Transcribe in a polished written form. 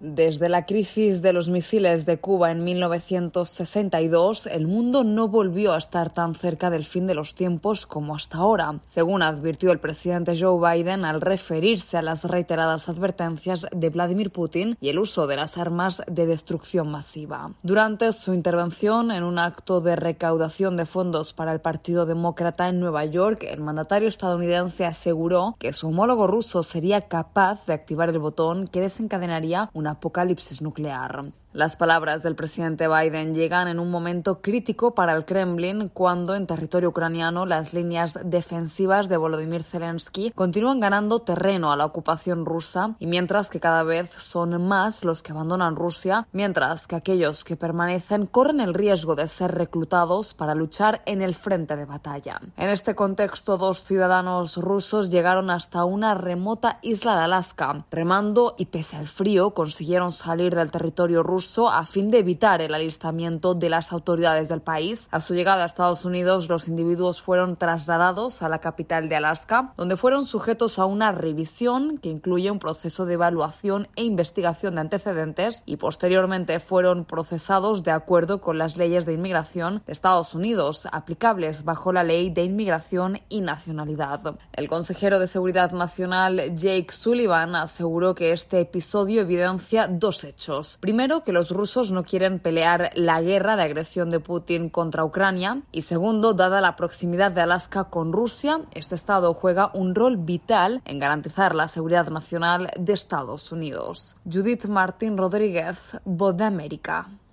Desde la crisis de los misiles de Cuba en 1962, el mundo no volvió a estar tan cerca del fin de los tiempos como hasta ahora, según advirtió el presidente Joe Biden al referirse a las reiteradas advertencias de Vladimir Putin y el uso de las armas de destrucción masiva. Durante su intervención en un acto de recaudación de fondos para el Partido Demócrata en Nueva York, el mandatario estadounidense aseguró que su homólogo ruso sería capaz de activar el botón que desencadenaría un apocalipsis nuclear. Las palabras del presidente Biden llegan en un momento crítico para el Kremlin cuando en territorio ucraniano las líneas defensivas de Volodymyr Zelensky continúan ganando terreno a la ocupación rusa y mientras que cada vez son más los que abandonan Rusia, mientras que aquellos que permanecen corren el riesgo de ser reclutados para luchar en el frente de batalla. En este contexto, 2 ciudadanos rusos llegaron hasta una remota isla de Alaska, remando y pese al frío consiguieron salir del territorio ruso a fin de evitar el alistamiento de las autoridades del país. A su llegada a Estados Unidos, los individuos fueron trasladados a la capital de Alaska, donde fueron sujetos a una revisión que incluye un proceso de evaluación e investigación de antecedentes y posteriormente fueron procesados de acuerdo con las leyes de inmigración de Estados Unidos, aplicables bajo la Ley de Inmigración y Nacionalidad. El consejero de Seguridad Nacional, Jake Sullivan, aseguró que este episodio evidencia 2 hechos. Primero, que los rusos no quieren pelear la guerra de agresión de Putin contra Ucrania y segundo, dada la proximidad de Alaska con Rusia, este estado juega un rol vital en garantizar la seguridad nacional de Estados Unidos. Judith Martín Rodríguez, Voz de América.